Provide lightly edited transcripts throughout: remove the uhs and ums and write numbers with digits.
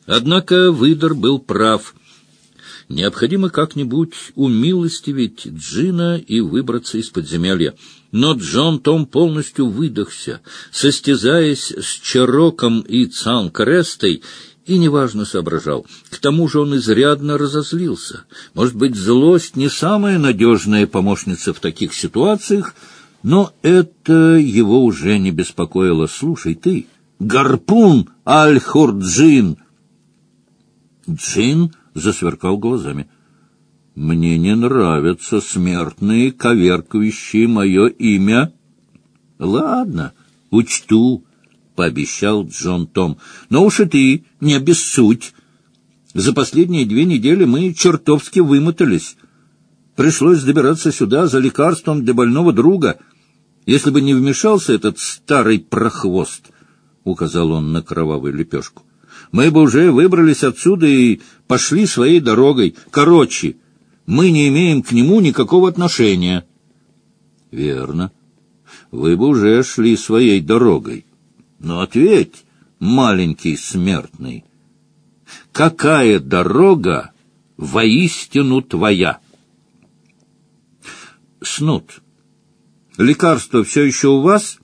Однако выдор был прав. Необходимо как-нибудь умилостивить Джина и выбраться из подземелья. Но Джон Том полностью выдохся, состязаясь с Чероком и Цанкрестой, и неважно соображал. К тому же он изрядно разозлился. Может быть, злость не самая надежная помощница в таких ситуациях, но это его уже не беспокоило. «Слушай, ты, гарпун Аль-Хурджин!» Джин засверкал глазами. «Мне не нравятся смертные, коверкающие мое имя». «Ладно, учту», — пообещал Джон Том. «Но уж и ты не обессудь. За последние 2 недели мы чертовски вымотались. Пришлось добираться сюда за лекарством для больного друга. Если бы не вмешался этот старый прохвост», — указал он на кровавую лепешку, «мы бы уже выбрались отсюда и пошли своей дорогой. Короче, мы не имеем к нему никакого отношения». «Верно. Вы бы уже шли своей дорогой. Но ответь, маленький смертный, какая дорога воистину твоя?» «Снут, лекарство все еще у вас?»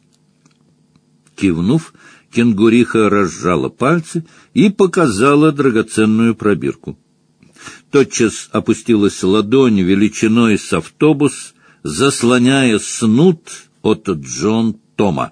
Кивнув, кенгуриха разжала пальцы и показала драгоценную пробирку. Тотчас опустилась ладонь величиной с автобус, заслоняя снут от Джон Тома.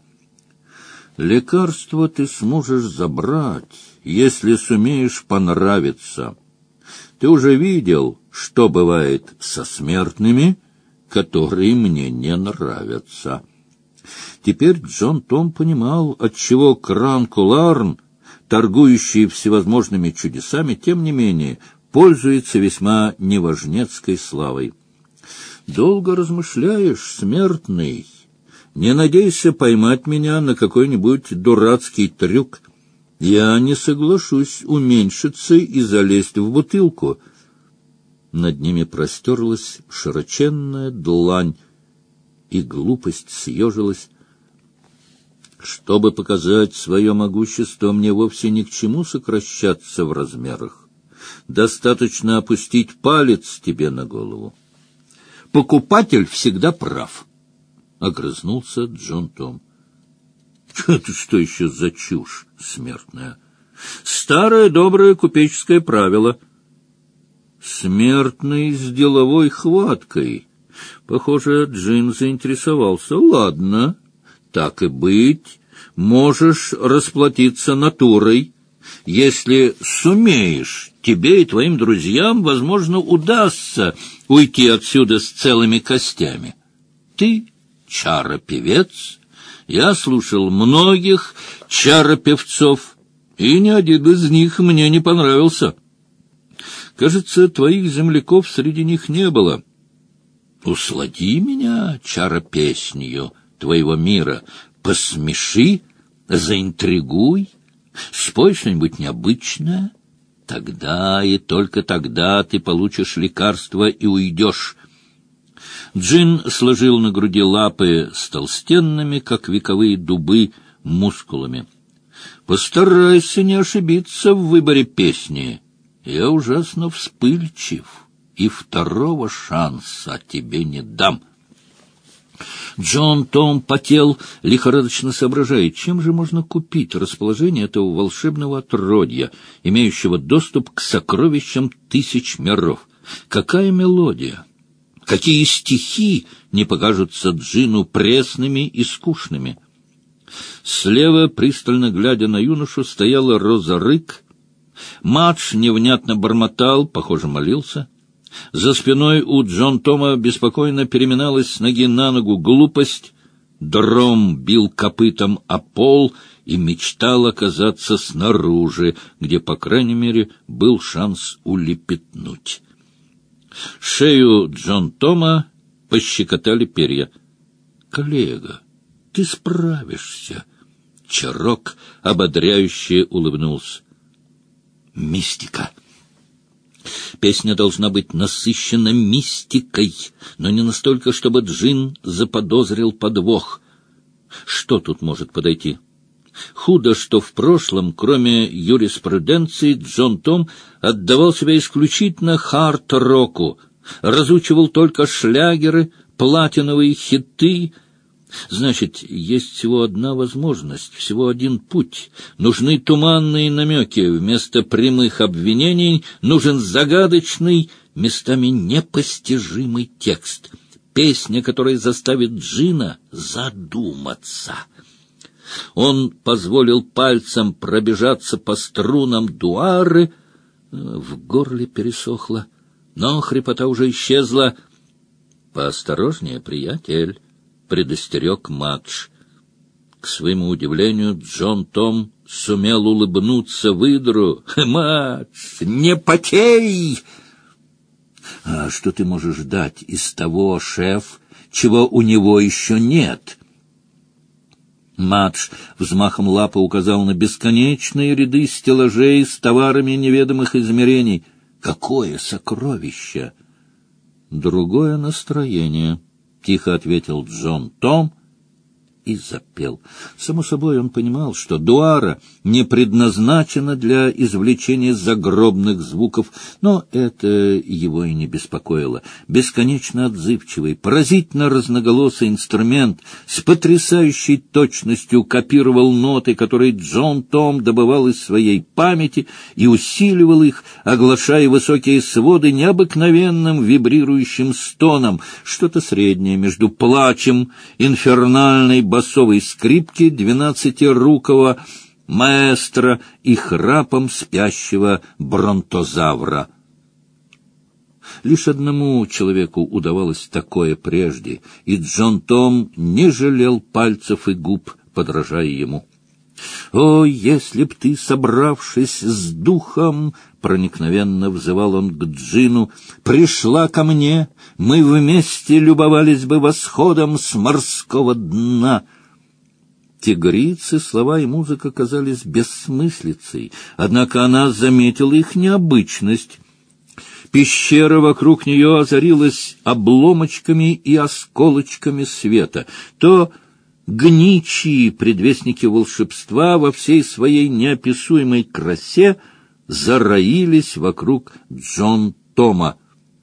«Лекарство ты сможешь забрать, если сумеешь понравиться. Ты уже видел, что бывает со смертными, которые мне не нравятся». Теперь Джон Том понимал, отчего Кранкуларн, торгующий всевозможными чудесами, тем не менее пользуется весьма неважнецкой славой. «Долго размышляешь, смертный? Не надейся поймать меня на какой-нибудь дурацкий трюк. Я не соглашусь уменьшиться и залезть в бутылку». Над ними простерлась широченная длань, и глупость съежилась. «Чтобы показать свое могущество, мне вовсе ни к чему сокращаться в размерах. Достаточно опустить палец тебе на голову. Покупатель всегда прав», — огрызнулся Джон Том. «Это что еще за чушь смертная? Старое доброе купеческое правило. Смертный с деловой хваткой». Похоже, Джин заинтересовался. «Ладно, так и быть, можешь расплатиться натурой. Если сумеешь, тебе и твоим друзьям, возможно, удастся уйти отсюда с целыми костями. Ты чаропевец, я слушал многих чаропевцов, и ни один из них мне не понравился. Кажется, твоих земляков среди них не было. Услади меня чаропеснью твоего мира, посмеши, заинтригуй, спой что-нибудь необычное. Тогда и только тогда ты получишь лекарство и уйдешь». Джин сложил на груди лапы с толстенными, как вековые дубы, мускулами. «Постарайся не ошибиться в выборе песни. Я ужасно вспыльчив, и второго шанса тебе не дам». Джон Том потел, лихорадочно соображая, чем же можно купить расположение этого волшебного отродья, имеющего доступ к сокровищам 1000 миров. Какая мелодия! Какие стихи не покажутся Джину пресными и скучными! Слева, пристально глядя на юношу, стояла Роза Рык. Мадж невнятно бормотал, похоже, молился. За спиной у Джон Тома беспокойно переминалась с ноги на ногу глупость. Дром бил копытом о пол и мечтал оказаться снаружи, где, по крайней мере, был шанс улепетнуть. Шею Джон Тома пощекотали перья. «Коллега, ты справишься!» Черок ободряюще улыбнулся. «Мистика!» Песня должна быть насыщена мистикой, но не настолько, чтобы Джин заподозрил подвох. Что тут может подойти? Худо, что в прошлом, кроме юриспруденции, Джон Том отдавал себя исключительно хард-року, разучивал только шлягеры, платиновые хиты. Значит, есть всего одна возможность, всего один путь. Нужны туманные намеки, вместо прямых обвинений нужен загадочный, местами непостижимый текст. Песня, которая заставит Джина задуматься. Он позволил пальцам пробежаться по струнам дуары. В горле пересохло, но хрипота уже исчезла. — Поосторожнее, приятель, — предостерег Мадж. К своему удивлению, Джон Том сумел улыбнуться выдру. — Мадж, не потей! — А что ты можешь дать из того, шеф, чего у него еще нет? Мадж взмахом лапы указал на бесконечные ряды стеллажей с товарами неведомых измерений. Какое сокровище! Другое настроение, — тихо ответил Джон Том и запел. Само собой, он понимал, что дуара не предназначена для извлечения загробных звуков, но это его и не беспокоило. Бесконечно отзывчивый, поразительно разноголосый инструмент с потрясающей точностью копировал ноты, которые Джон Том добывал из своей памяти и усиливал их, оглашая высокие своды необыкновенным вибрирующим стоном, что-то среднее между плачем инфернальной басовой скрипки 12-рукого маэстро и храпом спящего бронтозавра. Лишь одному человеку удавалось такое прежде, и Джон Том не жалел пальцев и губ, подражая ему. «О, если б ты, собравшись с духом, — проникновенно взывал он к Джину, — пришла ко мне, мы вместе любовались бы восходом с морского дна». Тигрице слова и музыка казались бессмыслицей, однако она заметила их необычность. Пещера вокруг нее озарилась обломочками и осколочками света. То гничьи предвестники волшебства во всей своей неописуемой красе зароились вокруг Джон Тома.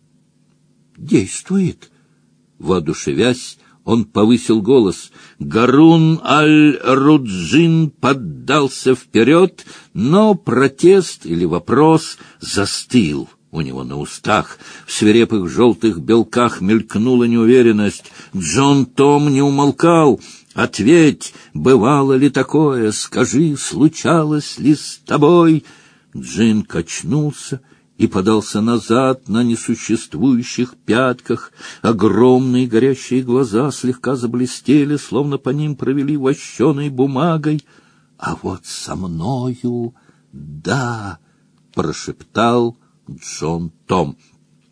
«Действует!» Воодушевясь, он повысил голос. Гарун аль-Руджин поддался вперед, но протест или вопрос застыл у него на устах. В свирепых желтых белках мелькнула неуверенность. Джон Том не умолкал. «Ответь, бывало ли такое? Скажи, случалось ли с тобой?» Джин качнулся и подался назад на несуществующих пятках. Огромные горящие глаза слегка заблестели, словно по ним провели вощеной бумагой. «А вот со мною, да!» — прошептал Джон Том.